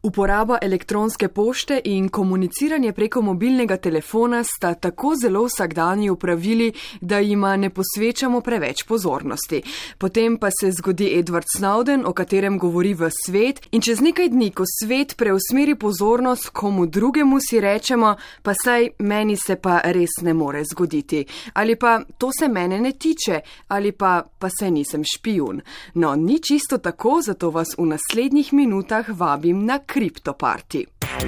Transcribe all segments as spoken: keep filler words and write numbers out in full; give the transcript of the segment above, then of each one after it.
Uporaba elektronske pošte in komuniciranje preko mobilnega telefona sta tako zelo vsakdanji opravili, da jima ne posvečamo preveč pozornosti. Potem pa se zgodi Edward Snowden, o katerem govori v svet, in čez nekaj dni, ko svet preusmeri pozornost komu drugemu, si rečemo, pa saj meni se pa res ne more zgoditi. Ali pa to se mene ne tiče, ali pa pa saj nisem špijun. No, ni čisto tako, zato vas v naslednjih minutah vabim na Kriptoparty.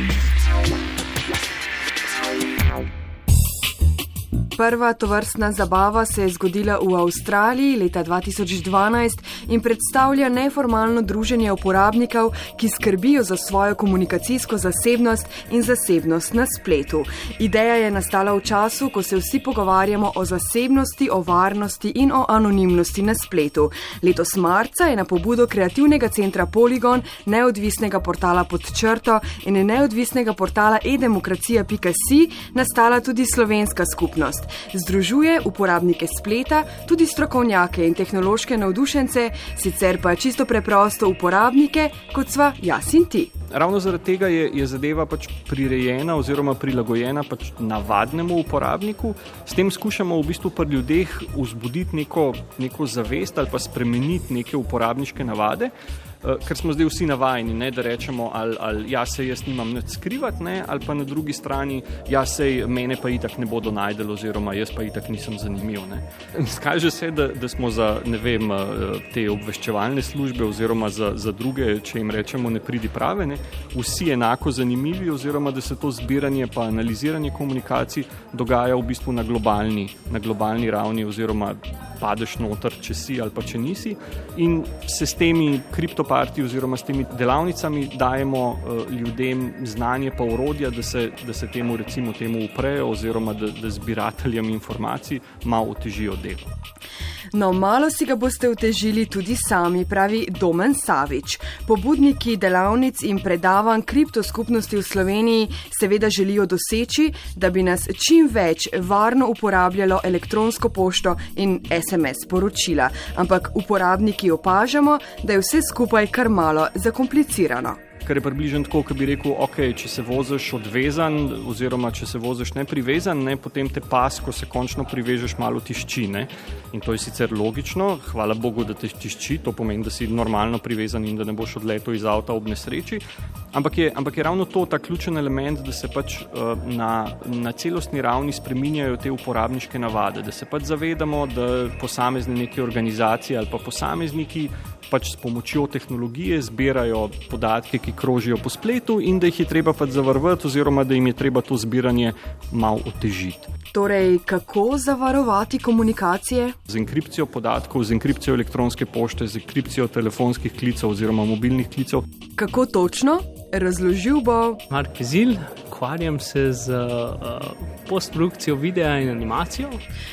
Prva tovrstna zabava se je zgodila v Avstraliji leta dva tisoč dvanajst in predstavlja neformalno druženje uporabnikov, ki skrbijo za svojo komunikacijsko zasebnost in zasebnost na spletu. Ideja je nastala v času, ko se vsi pogovarjamo o zasebnosti, o varnosti in o anonimnosti na spletu. Letos marca je na pobudo kreativnega centra Polygon, neodvisnega portala Pod črto in neodvisnega portala e-demokracija pika si nastala tudi slovenska skupnost. Združuje uporabnike spleta, tudi strokovnjake in tehnološke navdušence, sicer pa čisto preprosto uporabnike, kot sva jaz in ti. Ravno zaradi tega je, je zadeva pač prirejena oziroma prilagojena pač navadnemu uporabniku. S tem skušamo v bistvu pri ljudeh vzbuditi neko, neko zavest ali pa spremeniti neke uporabniške navade, ker smo zdaj vsi navajeni, ne, da rečemo, ali, ali ja, se jaz nimam nič skrivati, ne, ali pa na drugi strani, ja, sej mene pa itak ne bodo najdeli oziroma jaz pa itak nisem zanimiv. Ne. Skaže se, da, da smo za, ne vem, te obveščevalne službe oziroma za, za druge, če jim rečemo ne pridi prave, ne, vsi enako zanimivi oziroma da se to zbiranje pa analiziranje komunikacij dogaja v bistvu na globalni, na globalni ravni oziroma padeš noter, če si ali pa če nisi, in se s temi kriptoparty oziroma s temi delavnicami dajemo uh, ljudem znanje pa orodja, da se, da se temu recimo temu uprejo oziroma da, da zbirateljem informacij malo otežijo delo. No, malo si ga boste otežili tudi sami, pravi Domen Savič. Pobudniki delavnic in predavanj kriptoskupnosti v Sloveniji seveda želijo doseči, da bi nas čim več varno uporabljalo elektronsko pošto in es em es sporočila. Ampak uporabniki opažamo, da je vse skupaj kar malo zakomplicirano. Kar je približno tako, ko bi rekel, ok, če se voziš odvezan oziroma če se voziš neprivezan, ne, potem te pas, ko se končno privežeš, malo tišči. Ne. In to je sicer logično, hvala Bogu, da te tišči, to pomeni, da si normalno privezan in da ne boš odletel iz avta ob nesreči. Ampak je, ampak je ravno to ta ključen element, da se pač uh, na, na celostni ravni spreminjajo te uporabniške navade, da se pač zavedamo, da posamezne neke organizacije ali pa posamezniki pač s pomočjo tehnologije zbirajo podatke, ki krožijo po spletu in da jih je treba pač zavarovati oziroma da jim je treba to zbiranje malo otežiti. Torej, kako zavarovati komunikacije? Z enkripcijo podatkov, z enkripcijo elektronske pošte, z enkripcijo telefonskih klicev oziroma mobilnih klicev. Kako točno? Razložil bo Mark Vezil, ukvarjam se z uh, postprodukcijo videa in animacijo.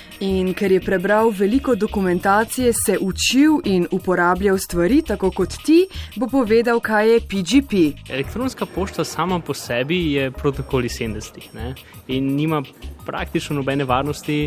In ker je prebral veliko dokumentacije, se učil in uporabljal stvari, tako kot ti, bo povedal, kaj je P G P. Elektronska pošta sama po sebi je protokol iz sedemdesetih, ne, in nima praktično nobene varnosti,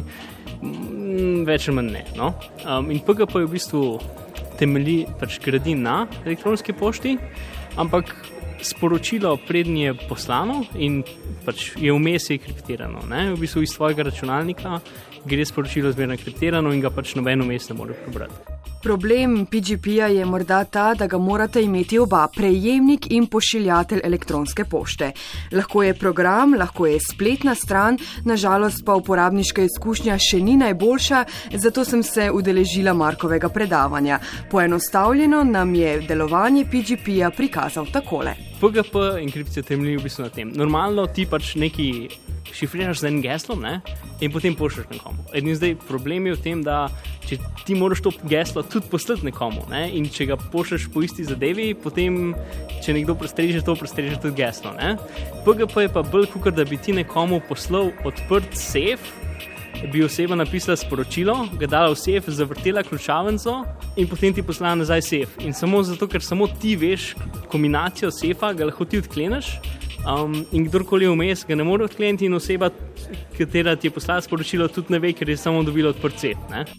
m, več ali manj ne. No? Um, in P G P je v bistvu temelji, pač gradi na elektronski pošti, ampak sporočilo prednje je poslano in pač je vmes je kriptirano. Ne? V bistvu iz tvojega računalnika gre sporočilo zmerno kriptirano in ga pač noben vmes ne more prebrati. Problem P G P-ja je morda ta, da ga morate imeti oba, prejemnik in pošiljatelj elektronske pošte. Lahko je program, lahko je spletna stran, nažalost pa uporabniška izkušnja še ni najboljša, zato sem se udeležila Markovega predavanja. Poenostavljeno nam je delovanje P G P-ja prikazal takole. P G P enkripcija temelji v bistvu na tem. Normalno ti pač neki šifriraš z enim geslom, ne, in potem pošljaš nekomu. Edini zdaj problem je v tem, da če ti moraš to geslo tudi poslati nekomu, ne, in če ga pošljaš po isti zadevi, potem, če nekdo prestreže to, prestreže tudi geslo, ne. P G P je pa bolj kakor, da bi ti nekomu poslal odprt sef, bi oseba napisala sporočilo, ga dala v sef, zavrtela ključavnico in potem ti poslala nazaj sef. In samo zato, ker samo ti veš kombinacijo sefa, ga lahko ti odkleneš, Um, in kdorkoli vmes ga ne more odkleniti in oseba, katera ti je poslala sporočilo, tudi ne ve, ker je samo dobila odprt sef. Ne?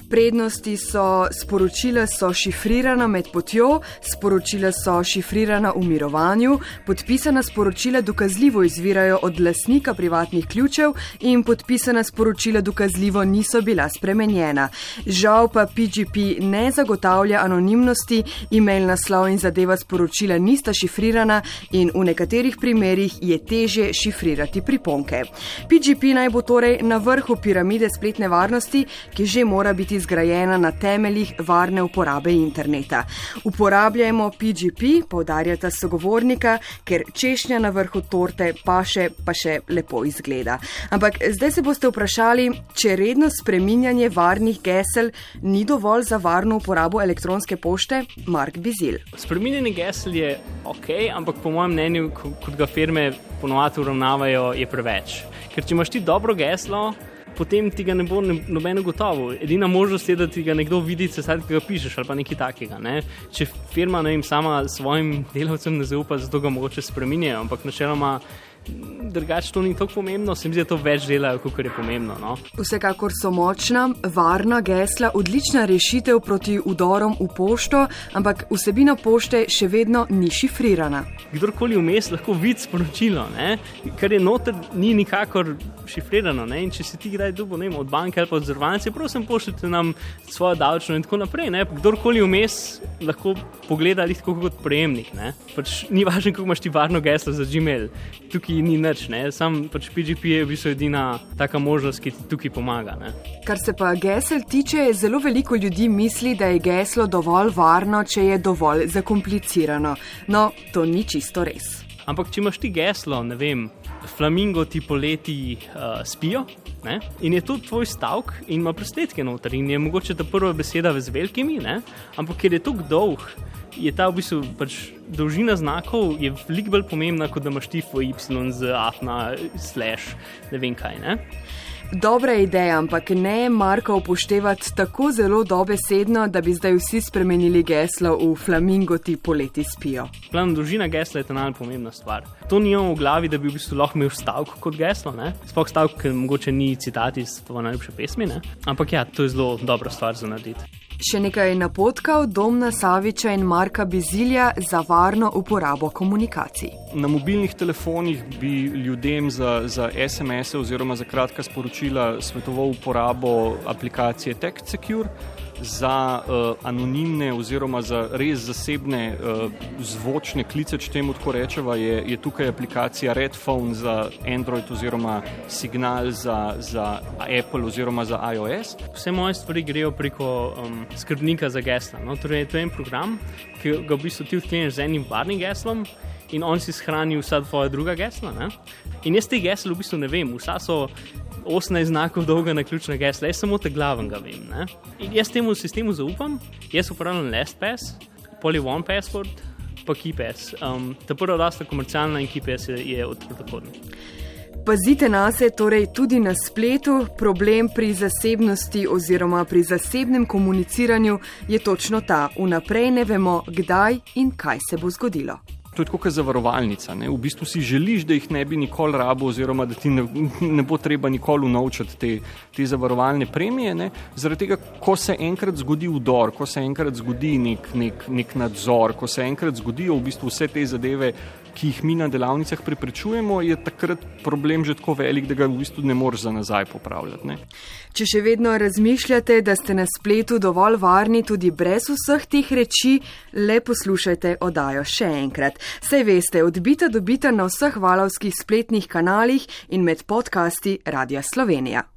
Prednosti so: sporočila so šifrirana med potjo, sporočila so šifrirana v mirovanju, podpisana sporočila dokazljivo izvirajo od lastnika privatnih ključev in podpisana sporočila dokazljivo niso bila spremenjena. Žal pa P G P ne zagotavlja anonimnosti, e-mail naslov in zadeva sporočila nista šifrirana in v nekaterih primerih je težje šifrirati priponke. P G P naj bo torej na vrhu piramide spletne varnosti, ki že mora biti zgrajena na temeljih varne uporabe interneta. Uporabljajmo P G P, poudarjata sogovornika, ker češnja na vrhu torte pa še, pa še lepo izgleda. Ampak zdaj se boste vprašali, če redno spreminjanje varnih gesel ni dovolj za varno uporabo elektronske pošte? Mark Bizil. Spreminjanje gesel je ok, ampak po mojem mnenju, kot ga firme ponovadi uravnavajo, je preveč. Ker če imaš ti dobro geslo, potem ti ga ne bo nobeno gotovo. Edina možnost je, da ti ga nekdo vidi, cesar, ki ga pišeš ali pa nekaj takega. Ne? Če firma, ne vem, sama svojim delavcem ne zaupa, zato ga mogoče spreminjajo, ampak načeloma drugače to ni tako pomembno, se mi zdi, da to več delajo, kot je pomembno. No? Vsekakor so močna, varna gesla odlična rešitev proti vdorom v pošto, ampak vsebina pošte še vedno ni šifrirana. Kdorkoli vmes lahko vidi sporočilo, ne? Kar je noter, ni nikakor šifrirano. Ne? In če si ti kdaj dobil, ne vem, od banke ali pa od zavarovalnice, prosim, pošljite nam svojo davčno in tako naprej. Ne? Kdorkoli vmes lahko pogleda ali tako kot prejemnik. Ne? Pač ni važno, kako imaš ti varno geslo za Gmail. Tukaj ni nič, ne? Sam pač P G P je v bistvu edina taka možnost, ki ti tukaj pomaga. Ne? Kar se pa gesel tiče, zelo veliko ljudi misli, da je geslo dovolj varno, če je dovolj zakomplicirano. No, to ni čisto res. Ampak če imaš ti geslo, ne vem, flamingo ti poleti uh, spijo, ne? In je to tvoj stavek in ima presledke noter in je mogoče ta prva beseda z velikimi, ne? Ampak ker je toliko dolg, je ta v bistvu pač dolžina znakov je veliko bolj pomembna, kot da imaš ti Y z afna, slash, ne vem kaj, ne? Dobra ideja, ampak ne Marka upoštevati tako zelo dobesedno, da bi zdaj vsi spremenili geslo v flamingo ti poleti spijo. Plan, dolžina gesla je ta najpomembna stvar. To nimamo v glavi, da bi v bistvu lahko imel stavek kot geslo, ne? Sploh stavek, ker mogoče ni citat iz tvoje najljubše pesmi, ne? Ampak ja, to je zelo dobra stvar za narediti. Še nekaj napotkov Domna Saviča in Marka Bizilja za varno uporabo komunikacij. Na mobilnih telefonih bi ljudem za, za S M S-e oziroma za kratka sporočila svetoval uporabo aplikacije TextSecure, za uh, anonimne oziroma za res zasebne uh, zvočne klice, če temu tako rečeva, je, je tukaj aplikacija Redphone za Android oziroma Signal za, za Apple oziroma za iOS. Vse moje stvari grejo preko um, skrbnika za gesla. No? Torej, to je en program, ki ga v bistvu ti odkleneš z enim varnim geslom in on si shrani vsa tvoja druga gesla. Ne? In jaz te gesla v bistvu ne vem, vsa so osemnajst znakov dolga naključna gesla, jaz samo te glaven ga vem. Ne? In jaz temu sistemu zaupam, jaz uporabljam LastPass, Poly One Password, pa KeePass. Um, ta prva rasta komercialna in KeePass je, je odprtokodni. Pazite nase, torej tudi na spletu, problem pri zasebnosti oziroma pri zasebnem komuniciranju je točno ta, vnaprej ne vemo, kdaj in kaj se bo zgodilo. To je tako kot zavarovalnica. Ne? V bistvu si želiš, da jih ne bi nikoli rabo oziroma da ti ne, ne bo treba nikoli unovčati te, te zavarovalne premije. Ne? Zaradi tega, ko se enkrat zgodi vdor, ko se enkrat zgodi nek, nek, nek nadzor, ko se enkrat zgodijo v bistvu vse te zadeve, ki jih mi na delavnicah preprečujemo, je takrat problem že tako velik, da ga v bistvu ne moreš za nazaj popravljati. Ne? Če še vedno razmišljate, da ste na spletu dovolj varni tudi brez vseh teh reči, le poslušajte oddajo še enkrat. Saj veste, odbita dobita na vseh valovskih spletnih kanalih in med podcasti Radia Slovenija.